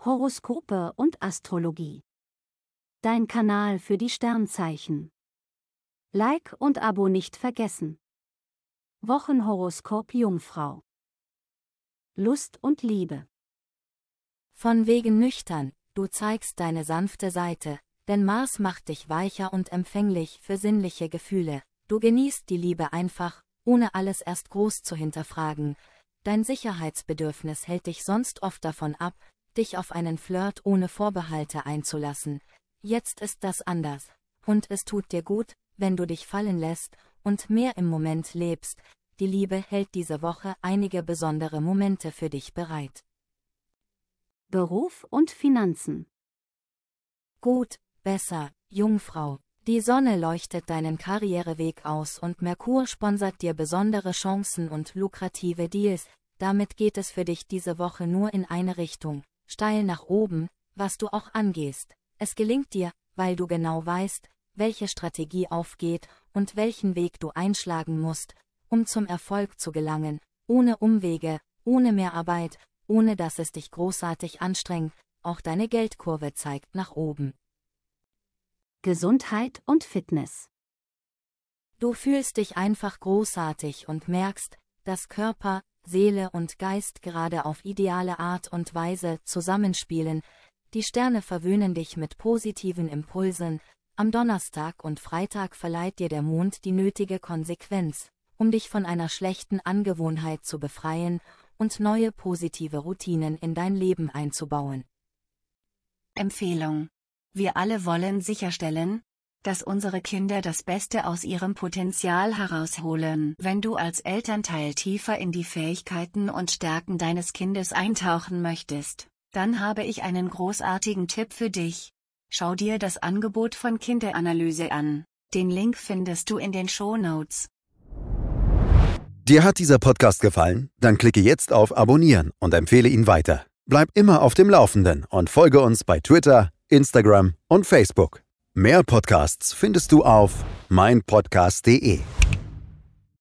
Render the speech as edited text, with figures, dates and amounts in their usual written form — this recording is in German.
Horoskope und Astrologie. Dein Kanal für die Sternzeichen. Like und Abo nicht vergessen. Wochenhoroskop Jungfrau. Lust und Liebe. Von wegen nüchtern, du zeigst deine sanfte Seite, denn Mars macht dich weicher und empfänglich für sinnliche Gefühle. Du genießt die Liebe einfach, ohne alles erst groß zu hinterfragen. Dein Sicherheitsbedürfnis hält dich sonst oft davon ab, dich auf einen Flirt ohne Vorbehalte einzulassen. Jetzt ist das anders. Und es tut dir gut, wenn du dich fallen lässt und mehr im Moment lebst. Die Liebe hält diese Woche einige besondere Momente für dich bereit. Beruf und Finanzen. Gut, besser, Jungfrau. Die Sonne leuchtet deinen Karriereweg aus und Merkur sponsert dir besondere Chancen und lukrative Deals. Damit geht es für dich diese Woche nur in eine Richtung, steil nach oben, was du auch angehst. Es gelingt dir, weil du genau weißt, welche Strategie aufgeht und welchen Weg du einschlagen musst, um zum Erfolg zu gelangen, ohne Umwege, ohne Mehrarbeit, ohne dass es dich großartig anstrengt. Auch deine Geldkurve zeigt nach oben. Gesundheit und Fitness. Du fühlst dich einfach großartig und merkst, dass Körper, Seele und Geist gerade auf ideale Art und Weise zusammenspielen. Die Sterne verwöhnen dich mit positiven Impulsen. Am Donnerstag und Freitag verleiht dir der Mond die nötige Konsequenz, um dich von einer schlechten Angewohnheit zu befreien und neue positive Routinen in dein Leben einzubauen. Empfehlung: Wir alle wollen sicherstellen, dass unsere Kinder das Beste aus ihrem Potenzial herausholen. Wenn du als Elternteil tiefer in die Fähigkeiten und Stärken deines Kindes eintauchen möchtest, dann habe ich einen großartigen Tipp für dich. Schau dir das Angebot von Kinderanalyse an. Den Link findest du in den Shownotes. Dir hat dieser Podcast gefallen? Dann klicke jetzt auf Abonnieren und empfehle ihn weiter. Bleib immer auf dem Laufenden und folge uns bei Twitter, Instagram und Facebook. Mehr Podcasts findest du auf meinpodcast.de.